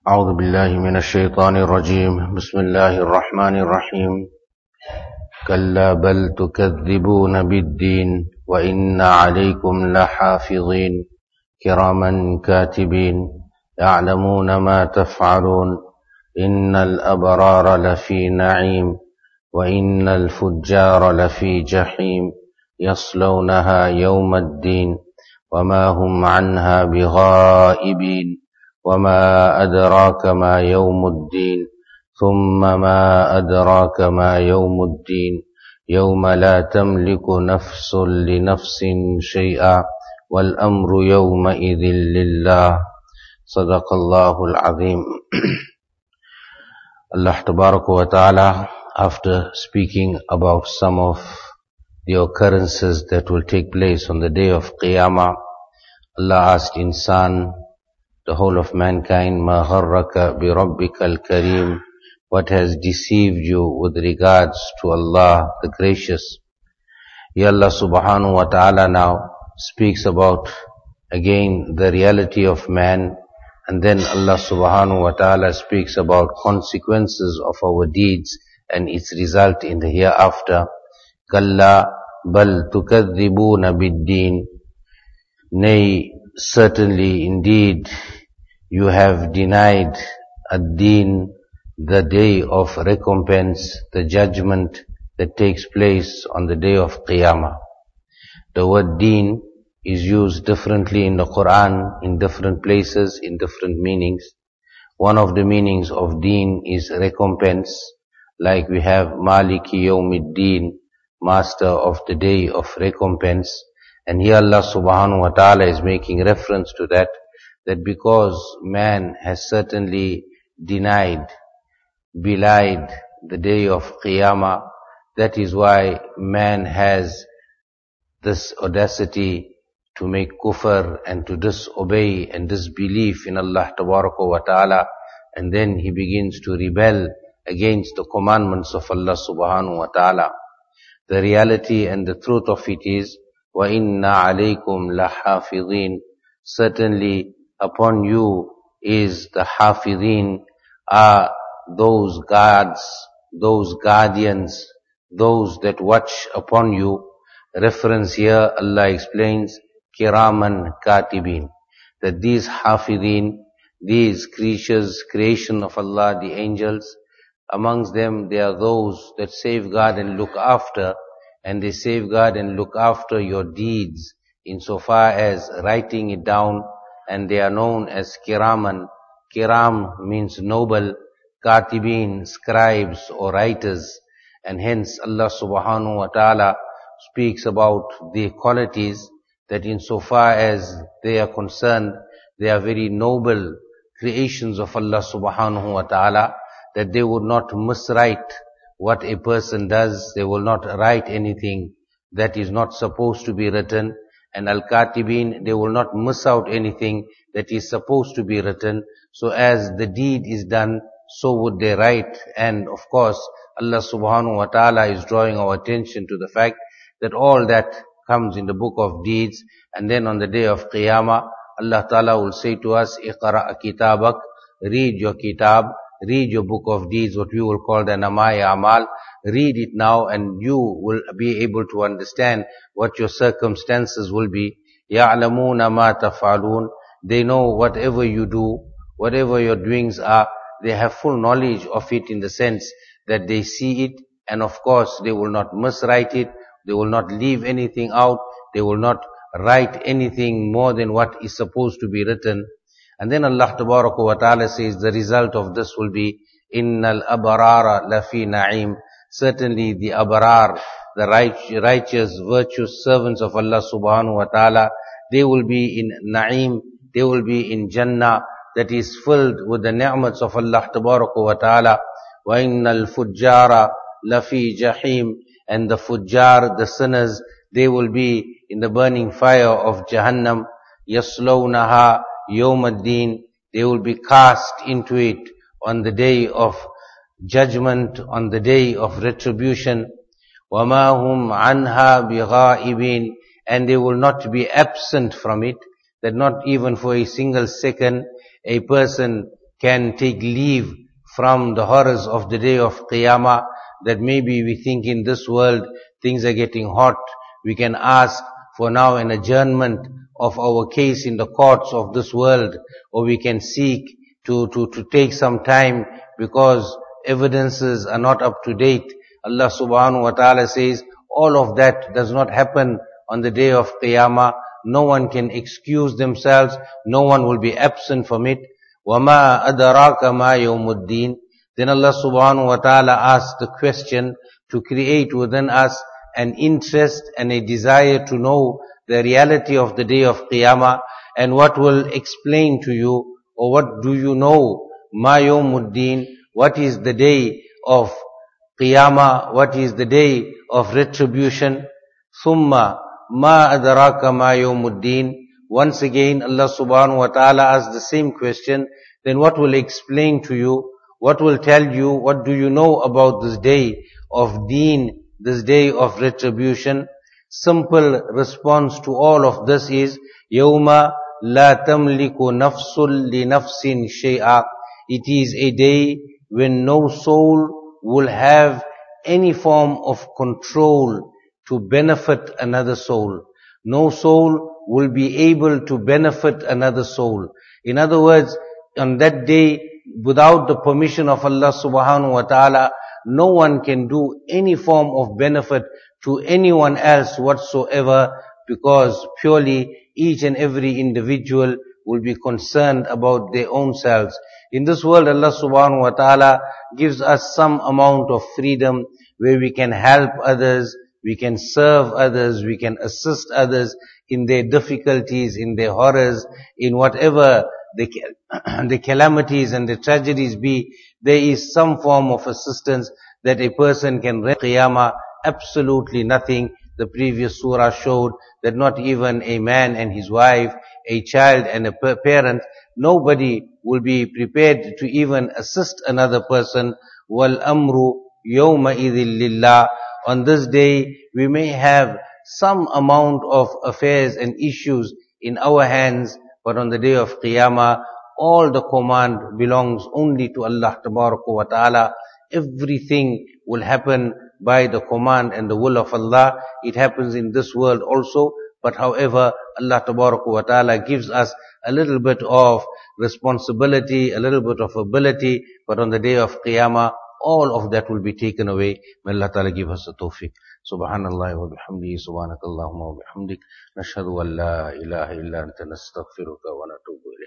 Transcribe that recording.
أعوذ بالله من الشيطان الرجيم بسم الله الرحمن الرحيم كلا بل تكذبون بالدين وإن عليكم لحافظين كراما كاتبين يعلمون ما تفعلون إن الأبرار لفي نعيم وإن الفجار لفي جحيم يصلونها يوم الدين وما هم عنها بغائبين وما أدراك ما يوم الدين ثم ما أدراك ما يوم الدين يوم لا تملك نفس لنفس شيئا والأمر يومئذ لله صدق الله العظيم. Allah Tabaraka wa Ta'ala, after speaking about some of the occurrences that will take place on the day of Qiyamah, Allah asked insan, the whole of mankind, مَا غَرَّكَ بِرَبِّكَ الْكَرِيمِ, what has deceived you with regards to Allah the Gracious. Here Allah subhanahu wa ta'ala now speaks about again the reality of man, and then Allah subhanahu wa ta'ala speaks about consequences of our deeds and its result in the hereafter. كَلَّا بَلْ تُكَذِّبُونَ بِالدِّينِ, nay, certainly indeed you have denied ad-din, the day of recompense, the judgment that takes place on the day of Qiyamah. The word deen is used differently in the Quran, in different places, in different meanings. One of the meanings of deen is recompense, like we have Maliki Yawmiddin, master of the day of recompense. And here Allah subhanahu wa ta'ala is making reference to that because man has certainly denied, belied the day of Qiyamah, that is why man has this audacity to make kufr and to disobey and disbelief in Allah Tabaraka wa Ta'ala, and then he begins to rebel against the commandments of Allah subhanahu wa ta'ala. The reality and the truth of it is, وَإِنَّ عَلَيْكُمْ لَحَافِظِينَ, certainly upon you is the hafidhin, are those guards, those guardians, those that watch upon you. Reference here, Allah explains, kiraman katibin, that these hafidhin, these creatures, creation of Allah, the angels, amongst them there are those that safeguard and look after, and they safeguard and look after your deeds insofar as writing it down, and they are known as kiraman. Kiram means noble, katibin, scribes or writers, and hence Allah subhanahu wa ta'ala speaks about the qualities that insofar as they are concerned, they are very noble creations of Allah subhanahu wa ta'ala, that they would not miswrite what a person does, they will not write anything that is not supposed to be written, and al-katibin, they will not miss out anything that is supposed to be written. So as the deed is done, so would they write. And of course, Allah subhanahu wa ta'ala is drawing our attention to the fact that all that comes in the book of deeds, and then on the day of Qiyamah, Allah ta'ala will say to us, iqra' kitabak, read your kitab, read your book of deeds, what we will call the Namai Amal. Read it now and you will be able to understand what your circumstances will be. يَعْلَمُونَ مَا تَفْعَلُونَ, they know whatever you do, whatever your doings are, they have full knowledge of it in the sense that they see it, and of course they will not miswrite it, they will not leave anything out, they will not write anything more than what is supposed to be written. And then Allah Tabaraka wa Ta'ala says the result of this will be, Innal abarara lafi na'im, certainly the abrar, the righteous, virtuous servants of Allah subhanahu wa ta'ala, they will be in na'im, they will be in Jannah that is filled with the ni'mats of Allah Tabaraka wa Ta'ala. Wa innal fujjara lafi jahim, and the fujjar, the sinners, they will be in the burning fire of Jahannam. Yaslawnaha yawm ad-din, they will be cast into it on the day of judgment, on the day of retribution. وَمَا هُمْ عَنْهَا بِغَائِبِينَ, and they will not be absent from it, that not even for a single second a person can take leave from the horrors of the day of Qiyamah, that maybe we think in this world things are getting hot, we can ask for now an adjournment of our case in the courts of this world, or we can seek to take some time because evidences are not up to date. Allah subhanahu wa ta'ala says, all of that does not happen on the day of Qiyamah. No one can excuse themselves. No one will be absent from it. وَمَا أَدَرَاكَ مَا يَوْمُ الدِّينِ. Then Allah subhanahu wa ta'ala asks the question to create within us an interest and a desire to know the reality of the day of Qiyamah, and what will explain to you, or what do you know, مَا يَوْمُ الدِّينِ, what is the day of Qiyamah, what is the day of retribution. ثُمَّ مَا أَدْرَاكَ مَا يَوْمُ الدِّينِ. Once again Allah subhanahu wa ta'ala asks the same question, then what will explain to you, what will tell you, what do you know about this day of deen, this day of retribution? Simple response to all of this is, يَوْمَ لَا تَمْلِكُ نَفْسٌ لِنَفْسٍ شَيْئًا. It is a day when no soul will have any form of control to benefit another soul. No soul will be able to benefit another soul. In other words, on that day, without the permission of Allah subhanahu wa ta'ala, no one can do any form of benefit to anyone else whatsoever, because purely each and every individual will be concerned about their own selves. In this world, Allah subhanahu wa ta'ala gives us some amount of freedom where we can help others, we can serve others, we can assist others in their difficulties, in their horrors, in whatever the calamities and the tragedies be. There is some form of assistance that a person can render. Qiyamah, absolutely nothing. The previous surah showed that not even a man and his wife, a child and a parent, nobody will be prepared to even assist another person. وَالْأَمْرُ يَوْمَئِذٍ لِلَّهِ. On this day, we may have some amount of affairs and issues in our hands, but on the day of Qiyamah, all the command belongs only to Allah Tabaraka wa Ta'ala. Everything will happen by the command and the will of Allah. It happens in this world also, but however, Allah Tabaraka wa Ta'ala gives us a little bit of responsibility, a little bit of ability, but on the day of Qiyamah, all of that will be taken away. May Allah Ta'ala give us the tawfiq. Subhanallah wa bihamdihi, subhanakallahumma wa bihamdik, nashhadu an la ilaha illa anta nastaghfiruka wa natubu ilayk.